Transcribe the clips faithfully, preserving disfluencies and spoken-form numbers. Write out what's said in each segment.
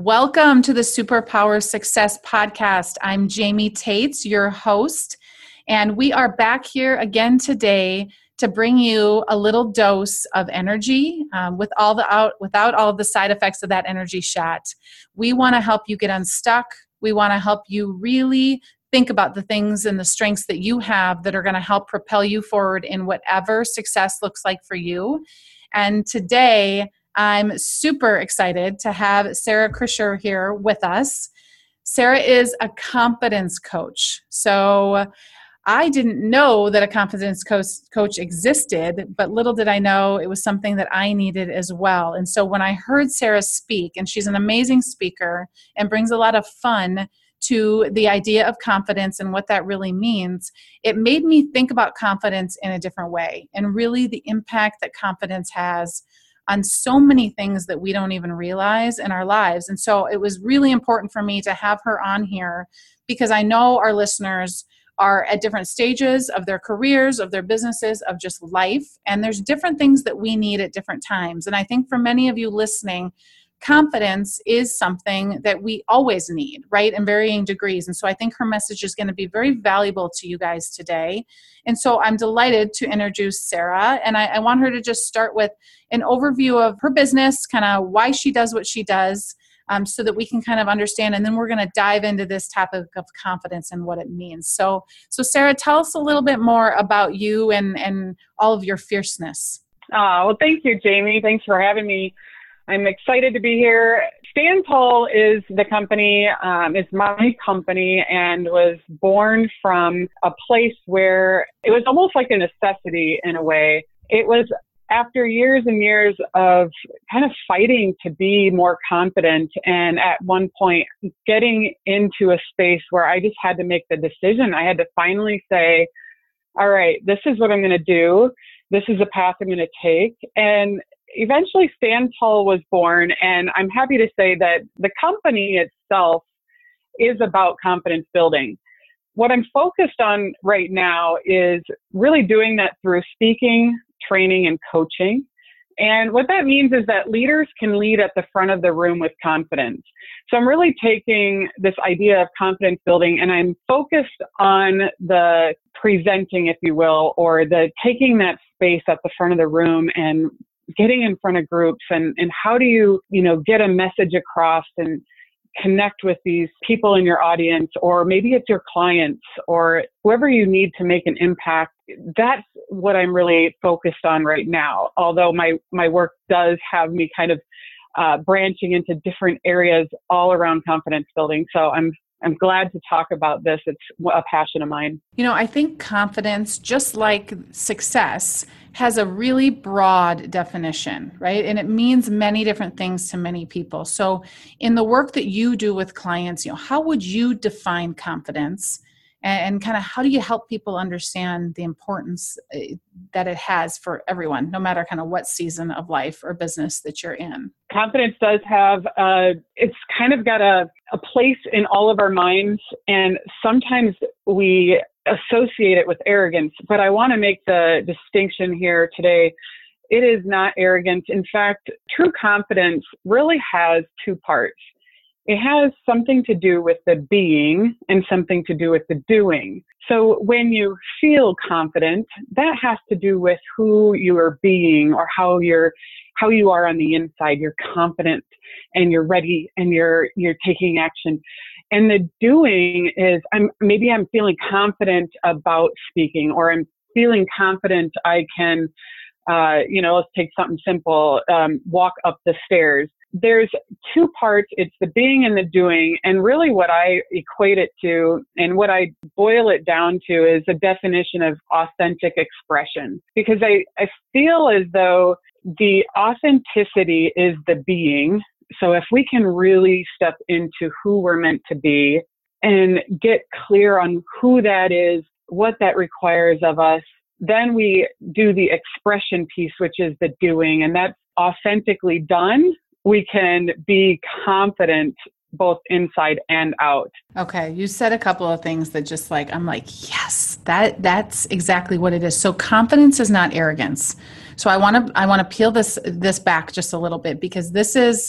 Welcome to the Superpower Success Podcast. I'm Jamie Tates, your host, and we are back here again today to bring you a little dose of energy um, with all the out, without all of the side effects of that energy shot. We want to help you get unstuck. We want to help you really think about the things and the strengths that you have that are going to help propel you forward in whatever success looks like for you. And today, I'm super excited to have Sarah Krischer here with us. Sarah is a confidence coach. So I didn't know that a confidence coach, coach existed, but little did I know it was something that I needed as well. And so when I heard Sarah speak, and she's an amazing speaker and brings a lot of fun to the idea of confidence and what that really means, it made me think about confidence in a different way and really the impact that confidence has on so many things that we don't even realize in our lives. And so it was really important for me to have her on here because I know our listeners are at different stages of their careers, of their businesses, of just life. And there's different things that we need at different times. And I think for many of you listening, confidence is something that we always need, right, in varying degrees. And so I think her message is going to be very valuable to you guys today. And so I'm delighted to introduce Sarah. And I, I want her to just start with an overview of her business, kind of why she does what she does, um, so that we can kind of understand. And then we're going to dive into this topic of confidence and what it means. So, so Sarah, tell us a little bit more about you and, and all of your fierceness. Oh, well, thank you, Jamie. Thanks for having me. I'm excited to be here. Stand Tall is the company, um, it's my company, and was born from a place where it was almost like a necessity in a way. It was after years and years of kind of fighting to be more confident, and at one point getting into a space where I just had to make the decision. I had to finally say, all right, this is what I'm going to do. This is the path I'm going to take. And eventually Stand Tall was born, and I'm happy to say that the company itself is about confidence building. What I'm focused on right now is really doing that through speaking, training, and coaching. And what that means is that leaders can lead at the front of the room with confidence. So I'm really taking this idea of confidence building, and I'm focused on the presenting, if you will, or the taking that space at the front of the room and getting in front of groups, and, and how do you, you know, get a message across and connect with these people in your audience, or maybe it's your clients or whoever you need to make an impact. That's what I'm really focused on right now. Although my, my work does have me kind of uh, branching into different areas all around confidence building. So I'm I'm glad to talk about this. It's a passion of mine. You know, I think confidence, just like success, has a really broad definition, right? And it means many different things to many people. So in the work that you do with clients, you know, how would you define confidence? And, and kind of how do you help people understand the importance that it has for everyone, no matter kind of what season of life or business that you're in? Confidence does have, uh, it's kind of got a, a place in all of our minds, and sometimes we associate it with arrogance. But I want to make the distinction here today. It is not arrogance. In fact, true confidence really has two parts. It has something to do with the being and something to do with the doing. So when you feel confident, that has to do with who you are being, or how you're, how you are on the inside. You're confident and you're ready and you're, you're taking action. And the doing is, I'm, maybe I'm feeling confident about speaking, or I'm feeling confident I can, uh, you know, let's take something simple, um, walk up the stairs. There's two parts. It's the being and the doing. And really what I equate it to, and what I boil it down to, is a definition of authentic expression. Because I, I feel as though the authenticity is the being. So if we can really step into who we're meant to be and get clear on who that is, what that requires of us, then we do the expression piece, which is the doing. And that's authentically done. We can be confident both inside and out. Okay. You said a couple of things that just like, I'm like, yes, that that's exactly what it is. So confidence is not arrogance. So I want to, I want to peel this, this back just a little bit, because this is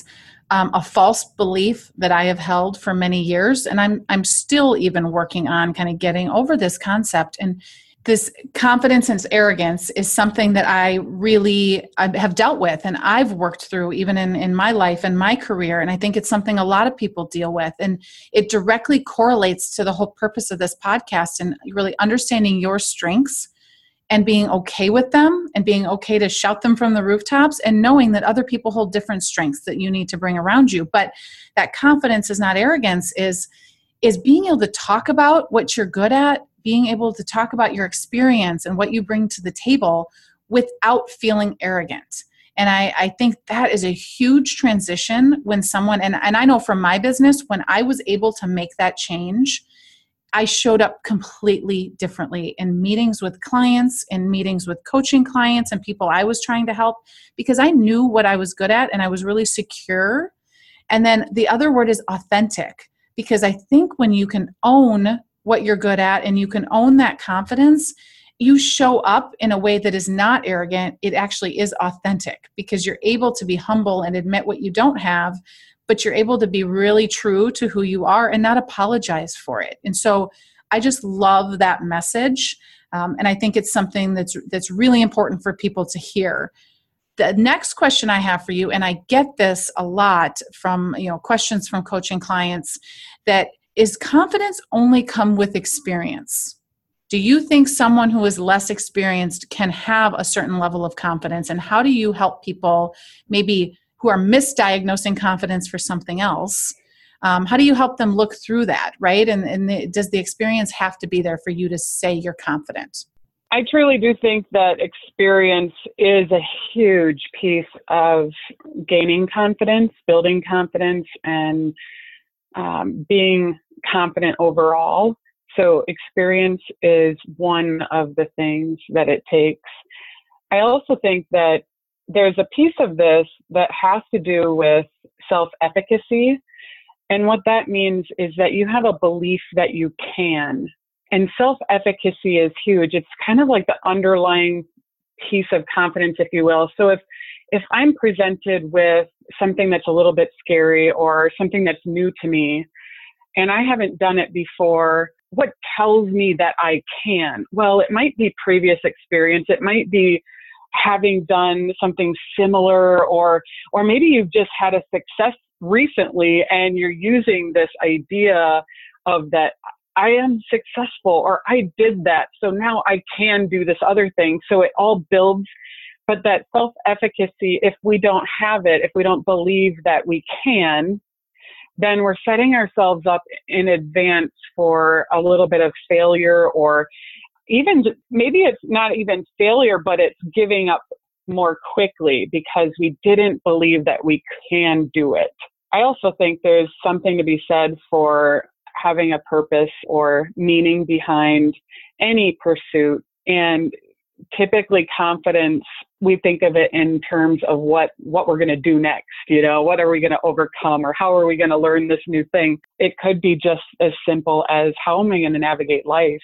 um, a false belief that I have held for many years. And I'm, I'm still even working on kind of getting over this concept. And this confidence and arrogance is something that I really I have dealt with and I've worked through even in, in my life and my career. And I think it's something a lot of people deal with. And it directly correlates to the whole purpose of this podcast and really understanding your strengths and being okay with them and being okay to shout them from the rooftops and knowing that other people hold different strengths that you need to bring around you. But that confidence is not arrogance, is, is being able to talk about what you're good at, being able to talk about your experience and what you bring to the table without feeling arrogant. And I, I think that is a huge transition when someone, and, and I know from my business, when I was able to make that change, I showed up completely differently in meetings with clients, in meetings with coaching clients and people I was trying to help, because I knew what I was good at and I was really secure. And then the other word is authentic, because I think when you can own what you're good at and you can own that confidence, you show up in a way that is not arrogant. It actually is authentic because you're able to be humble and admit what you don't have, but you're able to be really true to who you are and not apologize for it. And so I just love that message. Um, and I think it's something that's that's really important for people to hear. The next question I have for you, and I get this a lot from, you know, questions from coaching clients, that is confidence only come with experience? Do you think someone who is less experienced can have a certain level of confidence? And how do you help people maybe who are misdiagnosing confidence for something else? Um, how do you help them look through that, right? And, and the, does the experience have to be there for you to say you're confident? I truly do think that experience is a huge piece of gaining confidence, building confidence, and um, being confident overall. So experience is one of the things that it takes. I also think that there's a piece of this that has to do with self-efficacy. And what that means is that you have a belief that you can. And self-efficacy is huge. It's kind of like the underlying piece of confidence, if you will. So if if I'm presented with something that's a little bit scary or something that's new to me, and I haven't done it before, what tells me that I can? Well, it might be previous experience. It might be having done something similar, or or maybe you've just had a success recently and you're using this idea of that I am successful or I did that, so now I can do this other thing. So it all builds. But that self-efficacy, if we don't have it, if we don't believe that we can, then we're setting ourselves up in advance for a little bit of failure, or even maybe it's not even failure, but it's giving up more quickly because we didn't believe that we can do it. I also think there's something to be said for having a purpose or meaning behind any pursuit. And typically confidence, we think of it in terms of what, what we're going to do next. You know, what are we going to overcome, or how are we going to learn this new thing? It could be just as simple as, how am I going to navigate life?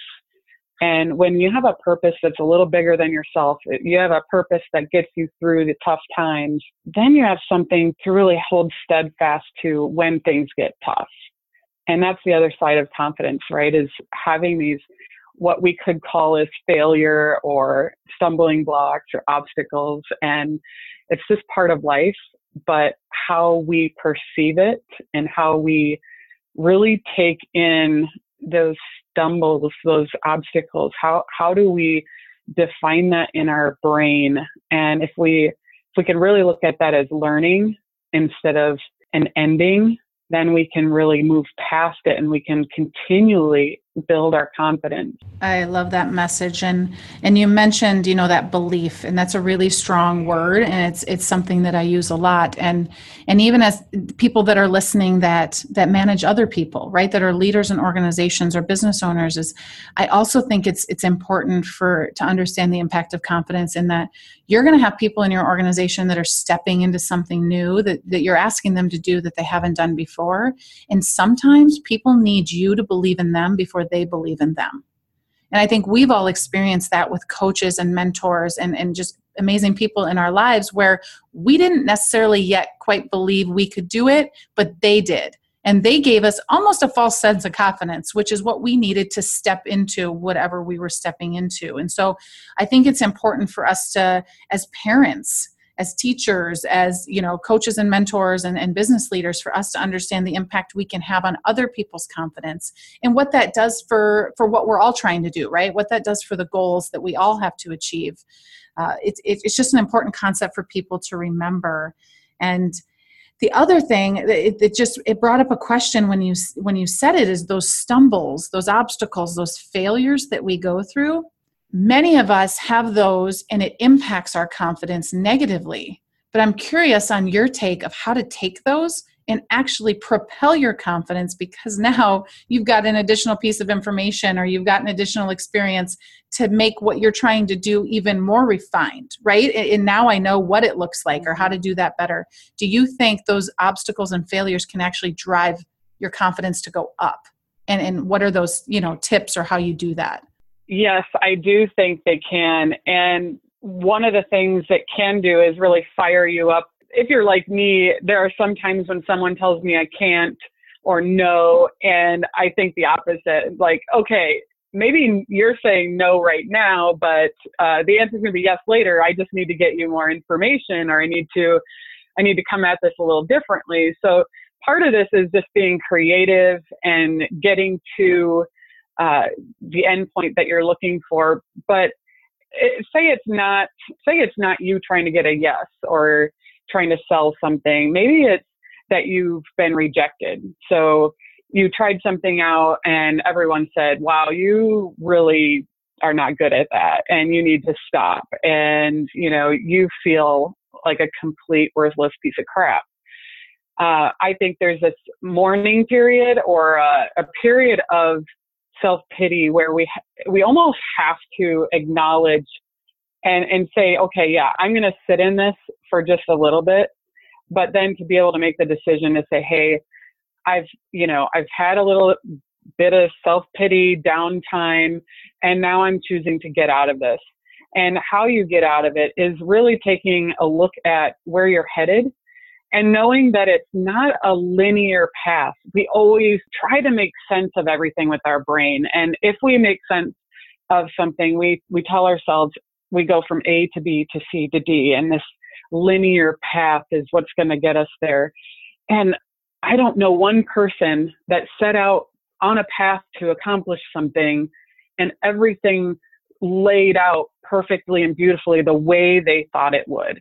And when you have a purpose that's a little bigger than yourself, you have a purpose that gets you through the tough times, then you have something to really hold steadfast to when things get tough. And that's the other side of confidence, right? Is having these, what we could call as failure or stumbling blocks or obstacles. And it's just part of life, but how we perceive it and how we really take in those stumbles, those obstacles, how, how do we define that in our brain? And if we, if we can really look at that as learning instead of an ending, then we can really move past it and we can continually build our confidence. I love that message. And and you mentioned, you know, that belief, and that's a really strong word, and it's it's something that I use a lot. And and even as people that are listening that that manage other people, right, that are leaders in organizations or business owners, is I also think it's it's important for to understand the impact of confidence in that you're going to have people in your organization that are stepping into something new that, that you're asking them to do that they haven't done before. And sometimes people need you to believe in them before they believe in them. And I think we've all experienced that with coaches and mentors and, and just amazing people in our lives where we didn't necessarily yet quite believe we could do it, but they did. And they gave us almost a false sense of confidence, which is what we needed to step into whatever we were stepping into. And so I think it's important for us to, as parents, as teachers, as you know, coaches and mentors and, and business leaders, for us to understand the impact we can have on other people's confidence and what that does for, for what we're all trying to do, right? What that does for the goals that we all have to achieve. Uh, it, it, it's just an important concept for people to remember. And the other thing, it, it just it brought up a question when you when you said it, is those stumbles, those obstacles, those failures that we go through. Many of us have those, and it impacts our confidence negatively. But I'm curious on your take of how to take those and actually propel your confidence, because now you've got an additional piece of information or you've got an additional experience to make what you're trying to do even more refined, right? And now I know what it looks like or how to do that better. Do you think those obstacles and failures can actually drive your confidence to go up? And, and what are those, you know, tips or how you do that? Yes, I do think they can. And one of the things that can do is really fire you up. If you're like me, there are some times when someone tells me I can't or no, and I think the opposite. Like, okay, maybe you're saying no right now, but uh, the answer is going to be yes later. I just need to get you more information, or I need to, I need to come at this a little differently. So part of this is just being creative and getting to uh, the end point that you're looking for. But it, say it's not, say it's not you trying to get a yes or trying to sell something. Maybe it's that you've been rejected. So you tried something out and everyone said, wow, you really are not good at that and you need to stop. And, you know, you feel like a complete worthless piece of crap. Uh, I think there's this mourning period or a, a period of self-pity where we, ha- we almost have to acknowledge and, and say, okay, yeah, I'm going to sit in this for just a little bit, but then to be able to make the decision to say, hey, I've, you know, I've had a little bit of self-pity downtime, and now I'm choosing to get out of this. And how you get out of it is really taking a look at where you're headed and knowing that it's not a linear path. We always try to make sense of everything with our brain. And if we make sense of something, we, we tell ourselves, we go from A to B to C to D, and this linear path is what's going to get us there. And I don't know one person that set out on a path to accomplish something and everything laid out perfectly and beautifully the way they thought it would.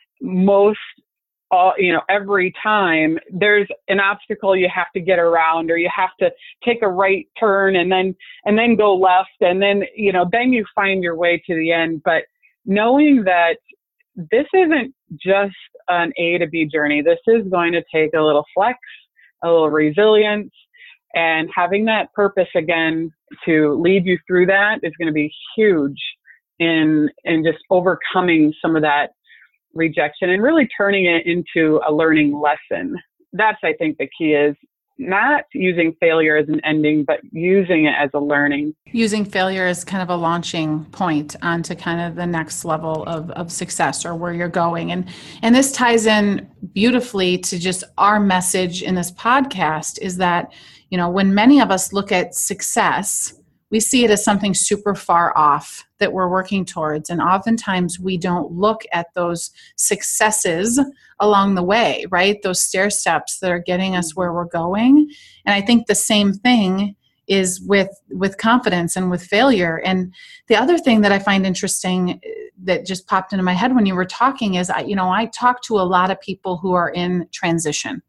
Most, all, you know, every time there's an obstacle you have to get around, or you have to take a right turn and then, and then go left. And then, you know, then you find your way to the end. But knowing that this isn't just an A to B journey, this is going to take a little flex, a little resilience, and having that purpose again to lead you through that is going to be huge in, in just overcoming some of that rejection and really turning it into a learning lesson. That's, I think, the key is not using failure as an ending, but using it as a learning. Using failure as kind of a launching point onto kind of the next level of, of success or where you're going. And, and this ties in beautifully to just our message in this podcast is that, you know, when many of us look at success, we see it as something super far off that we're working towards. And oftentimes we don't look at those successes along the way, right? Those stair steps that are getting us where we're going. And I think the same thing is with, with confidence and with failure. And the other thing that I find interesting that just popped into my head when you were talking is, I, you know, I talk to a lot of people who are in transition,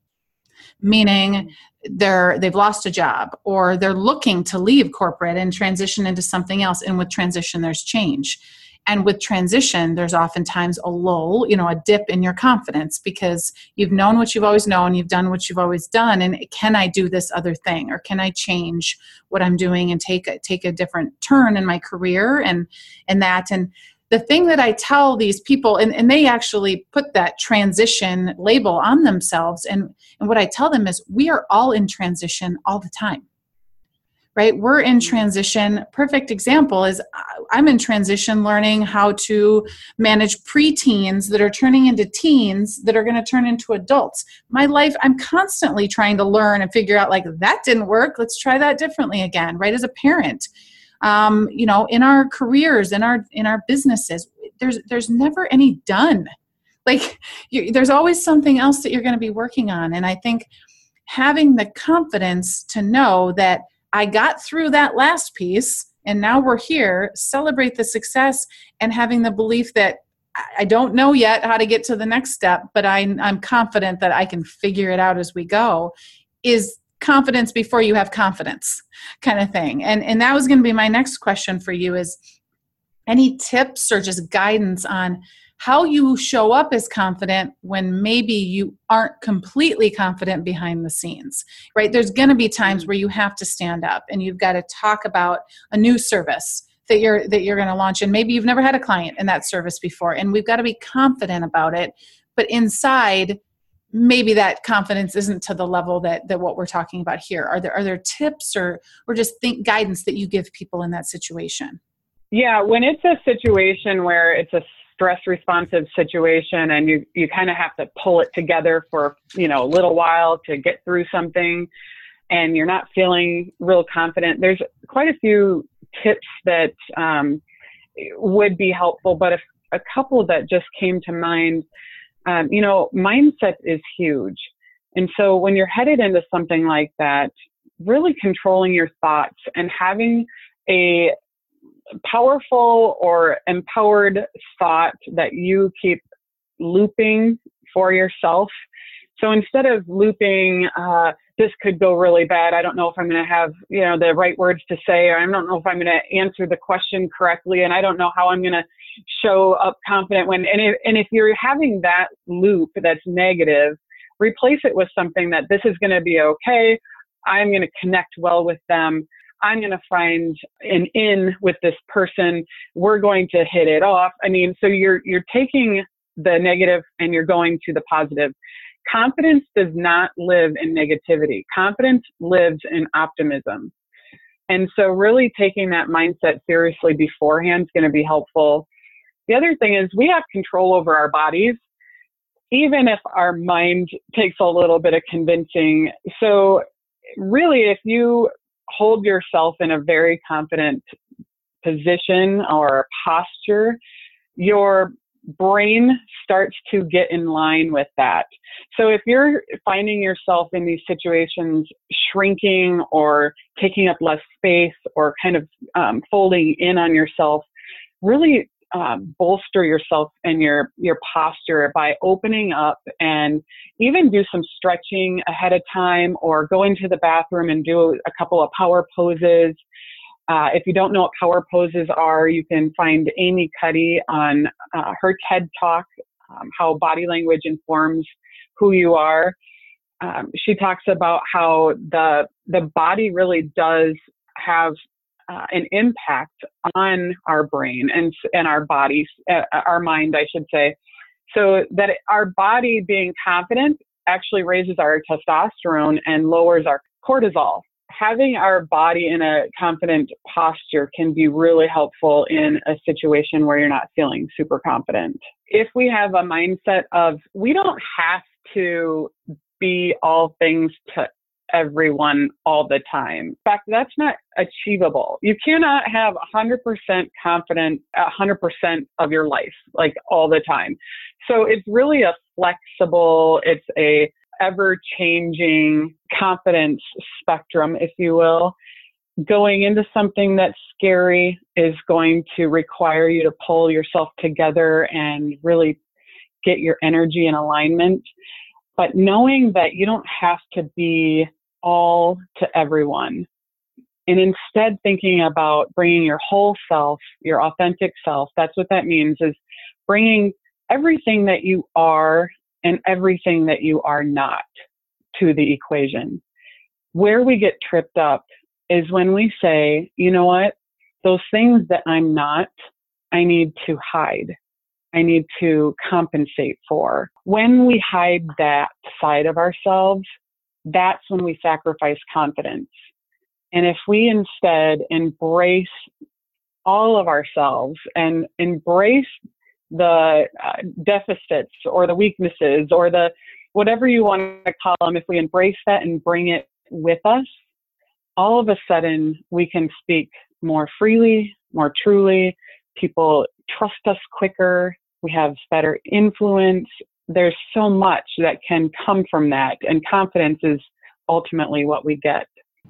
meaning they're, they've lost a job or they're looking to leave corporate and transition into something else. And with transition, there's change. And with transition, there's oftentimes a lull, you know, a dip in your confidence because you've known what you've always known, you've done what you've always done. And can I do this other thing? Or can I change what I'm doing and take a, take a different turn in my career and, and that, and the thing that I tell these people, and, and they actually put that transition label on themselves. And, and what I tell them is we are all in transition all the time, right? We're in transition. Perfect example is I'm in transition learning how to manage preteens that are turning into teens that are going to turn into adults. My life, I'm constantly trying to learn and figure out, like, that didn't work. Let's try that differently again, right? As a parent, um, you know, in our careers, in our in our businesses, there's there's never any done. Like, you, there's always something else that you're going to be working on. And I think having the confidence to know that I got through that last piece and now we're here, celebrate the success, and having the belief that I don't know yet how to get to the next step, but I, I'm confident that I can figure it out as we go, is confidence before you have confidence, kind of thing. And, and that was going to be my next question for you, is any tips or just guidance on how you show up as confident when maybe you aren't completely confident behind the scenes, right? There's going to be times where you have to stand up and you've got to talk about a new service that you're that you're going to launch, and maybe you've never had a client in that service before, and we've got to be confident about it. But inside, maybe that confidence isn't to the level that that what we're talking about here. Are there are there tips or or just think guidance that you give people in that situation? Yeah, when it's a situation where it's a stress responsive situation and you, you kind of have to pull it together for, you know, a little while to get through something and you're not feeling real confident, there's quite a few tips that um, would be helpful, but a, a couple that just came to mind. Um, you know, mindset is huge. And so when you're headed into something like that, really controlling your thoughts and having a powerful or empowered thought that you keep looping for yourself. So instead of looping, uh, this could go really bad. I don't know if I'm going to have, you know, the right words to say, or I don't know if I'm going to answer the question correctly. And I don't know how I'm going to show up confident when, and if, and if you're having that loop that's negative, replace it with something that this is going to be okay. I'm going to connect well with them. I'm going to find an in with this person. We're going to hit it off. I mean, so you're, you're taking the negative and you're going to the positive. Confidence does not live in negativity. Confidence lives in optimism. And so really taking that mindset seriously beforehand is going to be helpful. The other thing is we have control over our bodies, even if our mind takes a little bit of convincing. So really, if you hold yourself in a very confident position or posture, your brain starts to get in line with that. So if you're finding yourself in these situations shrinking or taking up less space or kind of um, folding in on yourself, really um, bolster yourself and your, your posture by opening up, and even do some stretching ahead of time or go into the bathroom and do a couple of power poses. Uh, if you don't know what power poses are, you can find Amy Cuddy on uh, her TED Talk, um, how body language informs who you are. Um, she talks about how the the body really does have uh, an impact on our brain and and our bodies, uh, our mind, I should say. So that our body being confident actually raises our testosterone and lowers our cortisol. Having our body in a confident posture can be really helpful in a situation where you're not feeling super confident. If we have a mindset of we don't have to be all things to everyone all the time. In fact, that's not achievable. You cannot have one hundred percent confident one hundred percent of your life, like all the time. So it's really a flexible, it's a ever-changing confidence spectrum, if you will. Going into something that's scary is going to require you to pull yourself together and really get your energy in alignment. But knowing that you don't have to be all to everyone, and instead thinking about bringing your whole self, your authentic self, that's what that means, is bringing everything that you are and everything that you are not to the equation. Where we get tripped up is when we say, you know what, those things that I'm not, I need to hide. I need to compensate for. When we hide that side of ourselves, that's when we sacrifice confidence. And if we instead embrace all of ourselves and embrace the uh, deficits or the weaknesses or the whatever you want to call them, if we embrace that and bring it with us, all of a sudden we can speak more freely, more truly. People trust us quicker. We have better influence. There's so much that can come from that. And confidence is ultimately what we get.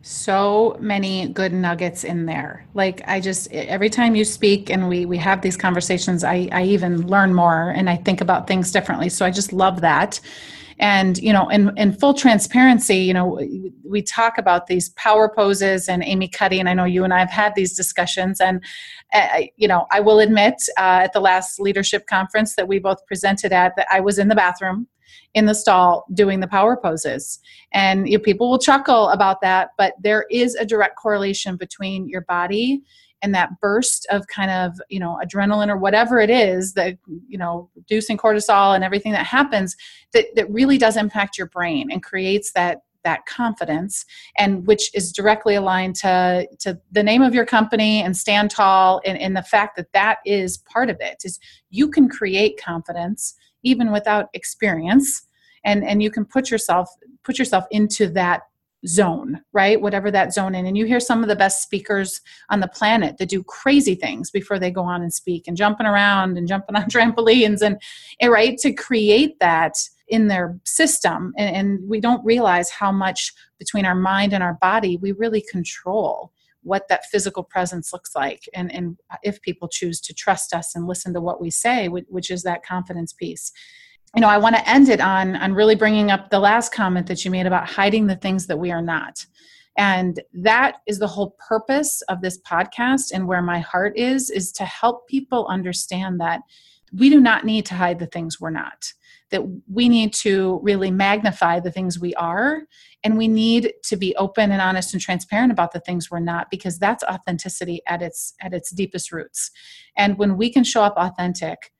So many good nuggets in there. Like I just, every time you speak and we we have these conversations, I, I even learn more and I think about things differently. So I just love that. And, you know, in, in full transparency, you know, we, we talk about these power poses and Amy Cuddy, and I know you and I have had these discussions. And, uh, you know, I will admit uh, at the last leadership conference that we both presented at, that I was in the bathroom in the stall doing the power poses. And you know, people will chuckle about that, but there is a direct correlation between your body and that burst of kind of, you know, adrenaline or whatever it is that, you know, reducing cortisol and everything that happens that, that really does impact your brain and creates that that confidence, and which is directly aligned to, to the name of your company and Stand Tall, and, and the fact that that is part of it is you can create confidence even without experience, and, and you can put yourself put yourself into that zone, right? Whatever that zone in. And you hear some of the best speakers on the planet that do crazy things before they go on and speak, and jumping around and jumping on trampolines and, and right, to create that in their system. And, and we don't realize how much between our mind and our body, we really control what that physical presence looks like. And, and if people choose to trust us and listen to what we say, which is that confidence piece. You know, I want to end it on, on really bringing up the last comment that you made about hiding the things that we are not. And that is the whole purpose of this podcast, and where my heart is, is to help people understand that we do not need to hide the things we're not, that we need to really magnify the things we are, and we need to be open and honest and transparent about the things we're not, because that's authenticity at its at its deepest roots. And when we can show up authentic,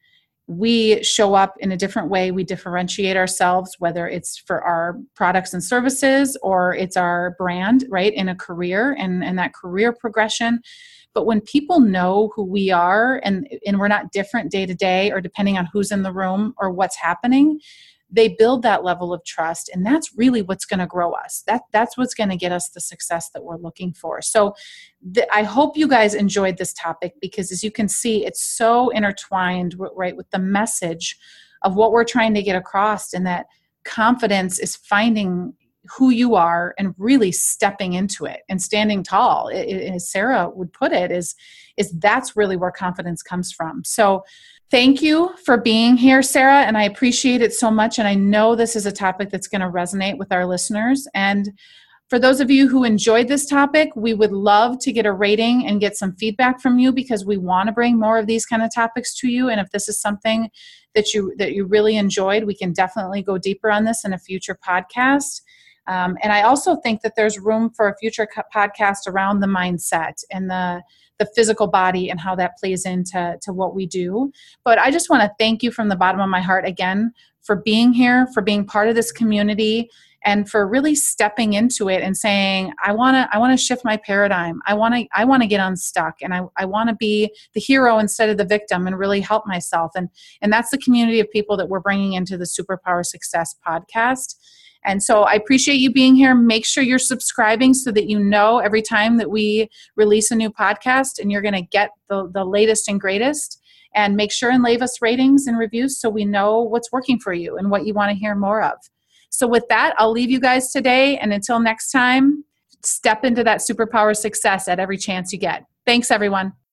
we show up in a different way. We differentiate ourselves, whether it's for our products and services or it's our brand, right, in a career and, and that career progression. But when people know who we are, and, and we're not different day to day or depending on who's in the room or what's happening, they build that level of trust. And that's really what's going to grow us. That, that's what's going to get us the success that we're looking for. So the, I hope you guys enjoyed this topic, because as you can see, it's so intertwined, right, with the message of what we're trying to get across, and that confidence is finding who you are and really stepping into it and standing tall. It, it, as Sarah would put it, is, is that's really where confidence comes from. So thank you for being here, Sarah, and I appreciate it so much. And I know this is a topic that's going to resonate with our listeners. And for those of you who enjoyed this topic, we would love to get a rating and get some feedback from you, because we want to bring more of these kind of topics to you. And if this is something that you that you really enjoyed, we can definitely go deeper on this in a future podcast. Um, and I also think that there's room for a future co- podcast around the mindset and the the physical body and how that plays into to what we do. But I just want to thank you from the bottom of my heart again for being here, for being part of this community, and for really stepping into it and saying, I want to I want to shift my paradigm. I want to I want to get unstuck, and I, I want to be the hero instead of the victim and really help myself. And, and that's the community of people that we're bringing into the Superpower Success podcast. And so I appreciate you being here. Make sure you're subscribing so that you know every time that we release a new podcast, and you're going to get the, the latest and greatest. And make sure and leave us ratings and reviews so we know what's working for you and what you want to hear more of. So with that, I'll leave you guys today. And until next time, step into that superpower success at every chance you get. Thanks, everyone.